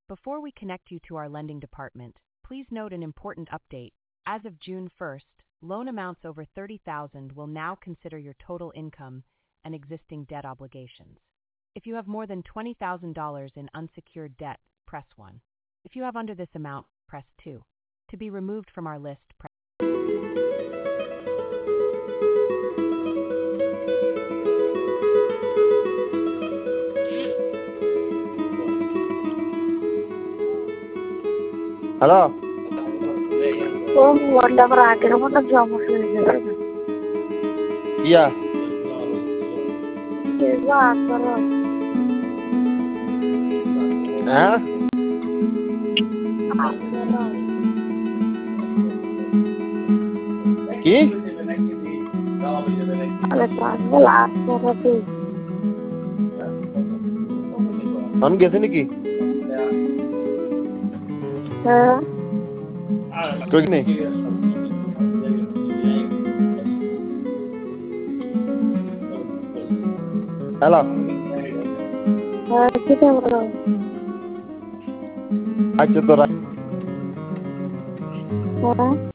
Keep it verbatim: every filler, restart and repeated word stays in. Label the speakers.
Speaker 1: Before we connect you to our lending department, please note an important update. As of June first, loan amounts over thirty thousand dollars will now consider your total income and existing debt obligations. If you have more than twenty thousand dollars in unsecured debt, press one. If you have under this amount, press two. To be removed from our list, press
Speaker 2: Halo.
Speaker 3: Oh, wala parati naman nagjamas na dyan.
Speaker 2: Iya.
Speaker 3: Diba, pero...
Speaker 2: Hah?
Speaker 3: Ah, pero...
Speaker 2: Ki?
Speaker 3: Alas pa, wala. Pero si...
Speaker 2: Ano gese niki?
Speaker 3: Ha?
Speaker 2: Koi nahi. Hello.
Speaker 3: Ha, kita bro.
Speaker 2: Acha to
Speaker 3: Ha?